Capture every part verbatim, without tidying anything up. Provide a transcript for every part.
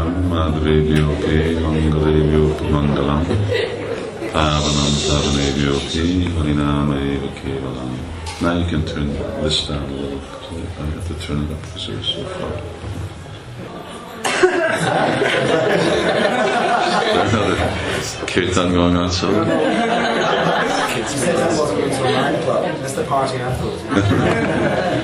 Maduram Madhurevyopi Mangalavyopi Mangalam Pavanam Pavanevyopi Harinameva Kevalam. Now you can turn this down a little. I have to turn it up because it was so far. There's another kirtan going on, so. That's the party afterwards.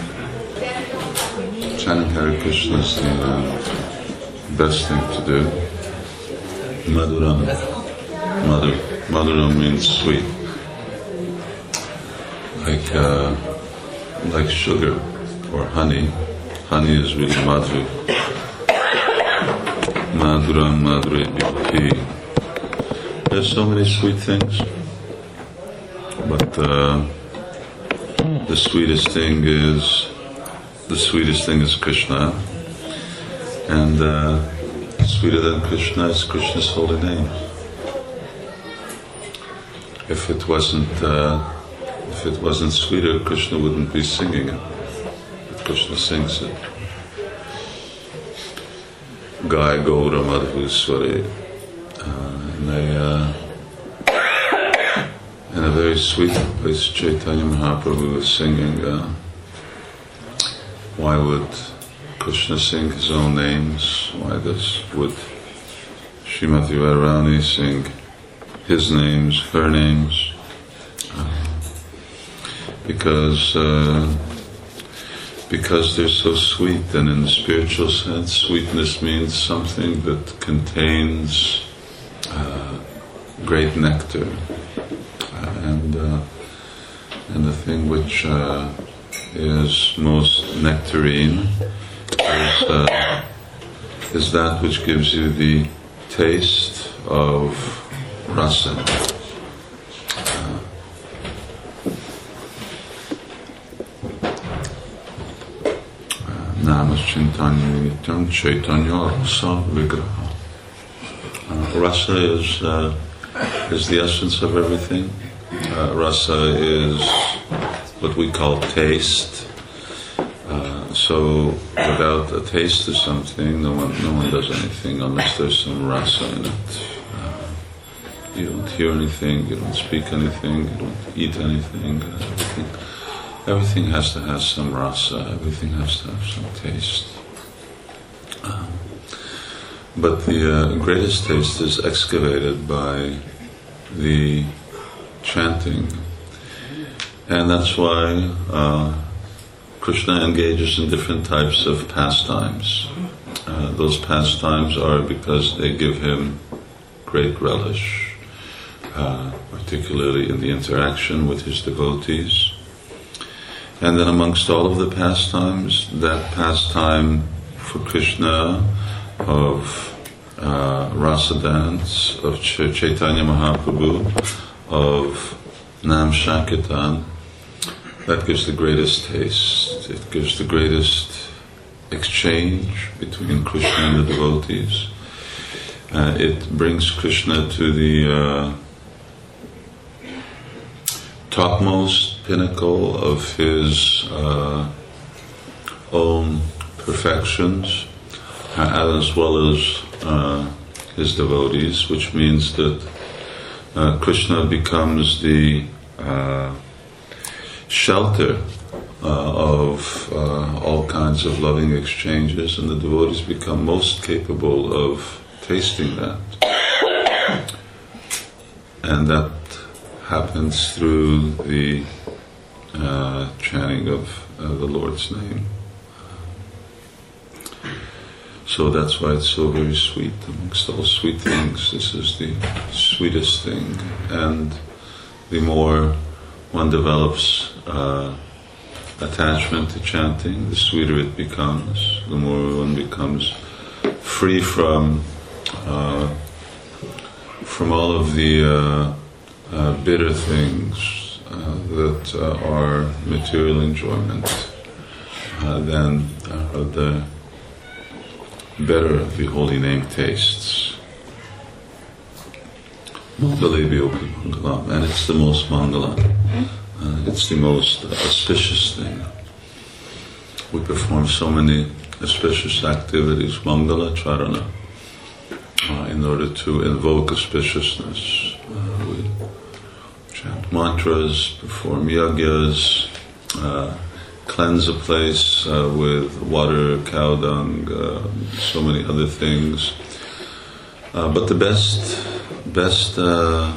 Chanting Hare Krishna is the uh, best thing to do. Maduram. Madhur. Maduram means sweet. Like, uh, like sugar or honey. Honey is really madhu. Maduram, madhurevyopi. There's so many sweet things, but uh, the sweetest thing is the sweetest thing is Krishna, and uh, sweeter than Krishna is Krishna's holy name. If it wasn't, uh, if it wasn't sweeter, Krishna wouldn't be singing it. But Krishna sings it. Gai Gaura Madhusware. In a, uh, in a very sweet voice, Chaitanya Mahaprabhu was singing. Uh, why would Krishna sing his own names? Why does would Srimati Radharani sing his names, her names? Uh, because uh, because they're so sweet, and in the spiritual sense, sweetness means something that contains Uh, great nectar, uh, and uh, and the thing which uh, is most nectarine is, uh, is that which gives you the taste of rasa. Uh, Nama Chintanya Nityam Chaitanya Rasa Vigraha. Uh, rasa is uh, is the essence of everything. Uh, rasa is what we call taste. Uh, so without a taste of something, no one no one does anything unless there's some rasa in it. Uh, you don't hear anything, you don't speak anything, you don't eat anything. Uh, everything everything has to have some rasa. Everything has to have some taste. Uh, But the uh, greatest taste is excavated by the chanting. And that's why uh, Krishna engages in different types of pastimes. Uh, those pastimes are because they give him great relish, uh, particularly in the interaction with his devotees. And then amongst all of the pastimes, that pastime for Krishna of uh, rasa dance, of Ch- Chaitanya Mahaprabhu, of Nam Sankirtan, that gives the greatest taste. It gives the greatest exchange between Krishna and the devotees. Uh, it brings Krishna to the uh, topmost pinnacle of his uh, own perfections, as well as uh, his devotees, which means that uh, Krishna becomes the uh, shelter uh, of uh, all kinds of loving exchanges, and the devotees become most capable of tasting that. And that happens through the uh, chanting of uh, the Lord's name. So that's why it's so very sweet. Amongst all sweet things, this is the sweetest thing. And the more one develops uh, attachment to chanting, the sweeter it becomes. The more one becomes free from uh, from all of the uh, uh, bitter things uh, that uh, are material enjoyment, uh, then uh, the better the holy name tastes. And it's the most mangala. Uh, it's the most auspicious thing. We perform so many auspicious activities, Mangala Charana, uh, in order to invoke auspiciousness. Uh, we chant mantras, perform yagyas, uh, cleanse a place uh, with water, cow dung, uh, so many other things. Uh, but the best, best uh,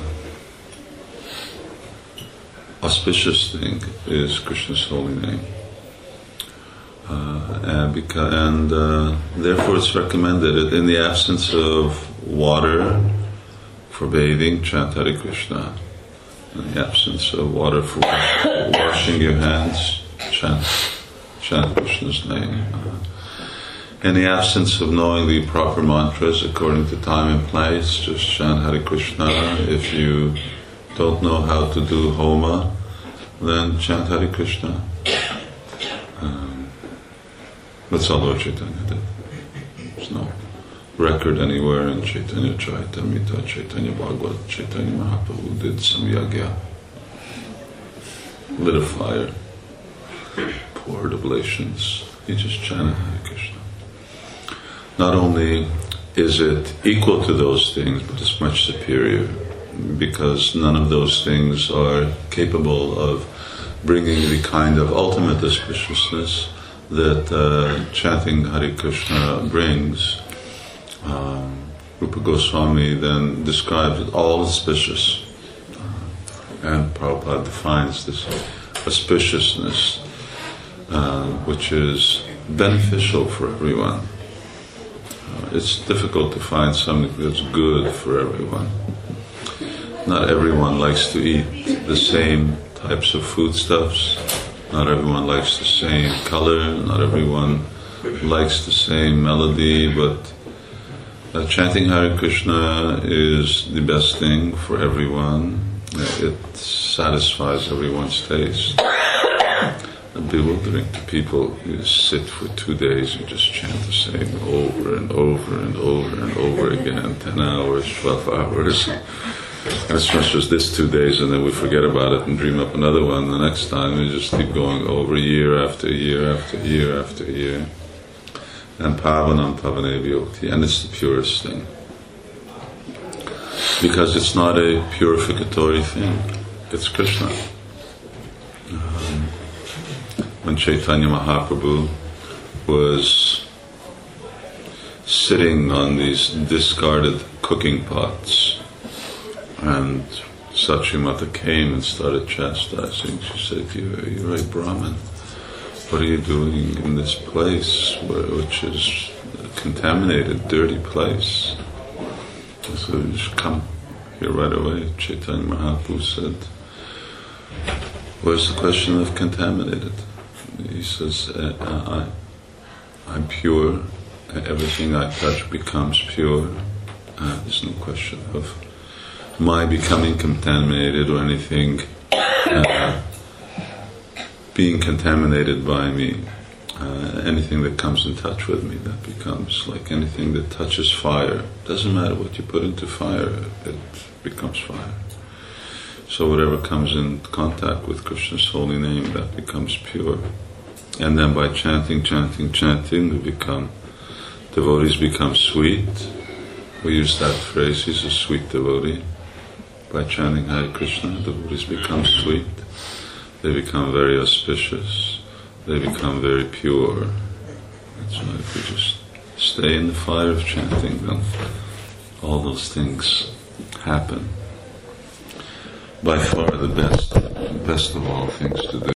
auspicious thing is Krishna's holy name. Uh, and because, and uh, therefore it's recommended in the absence of water for bathing, chant Hare Krishna. In the absence of water for washing your hands, chant, chant Krishna's name. Uh, in the absence of knowing the proper mantras according to time and place, just chant Hare Krishna. If you don't know how to do homa, then chant Hare Krishna. Um, that's all Lord Chaitanya did. There's no record anywhere in Chaitanya Charitamrita, Chaitanya Bhagavat, Chaitanya Mahaprabhu did some yagya, lit a fire, poured oblations. He just chanted Hare Krishna. Not only is it equal to those things, but it's much superior, because none of those things are capable of bringing the kind of ultimate auspiciousness that uh, chanting Hare Krishna brings. Um, Rupa Goswami then describes it all auspicious, uh, and Prabhupada defines this auspiciousness, uh, which is beneficial for everyone. Uh, it's difficult to find something that's good for everyone. Not everyone likes to eat the same types of foodstuffs. Not everyone likes the same color. Not everyone likes the same melody. But uh, chanting Hare Krishna is the best thing for everyone. Uh, it satisfies everyone's taste. Bewildering to people. You sit for two days and just chant the same over and over and over and over again, ten hours, twelve hours. It's not just this two days and then we forget about it and dream up another one the next time. We just keep going over year after year after year after year. And Pavanam Pavane Vyokti, and it's the purest thing. Because it's not a purificatory thing, it's Krishna. Um, when Chaitanya Mahaprabhu was sitting on these discarded cooking pots, and Sachimata came and started chastising. She said, you're, you're a Brahmin. What are you doing in this place, where, which is a contaminated, dirty place? So you should come here right away. Chaitanya Mahaprabhu said, where's the question of contaminated? He says, I, I'm pure. Everything I touch becomes pure. Uh, there's no question of my becoming contaminated or anything uh, being contaminated by me. Uh, anything that comes in touch with me, that becomes like anything that touches fire. Doesn't matter what you put into fire, it becomes fire. So whatever comes in contact with Krishna's holy name, that becomes pure. And then by chanting, chanting, chanting, we become, devotees become sweet. We use that phrase, he's a sweet devotee. By chanting Hare Krishna, devotees become sweet. They become very auspicious. They become very pure. So if we just stay in the fire of chanting, then all those things happen. By far the best, best of all things to do.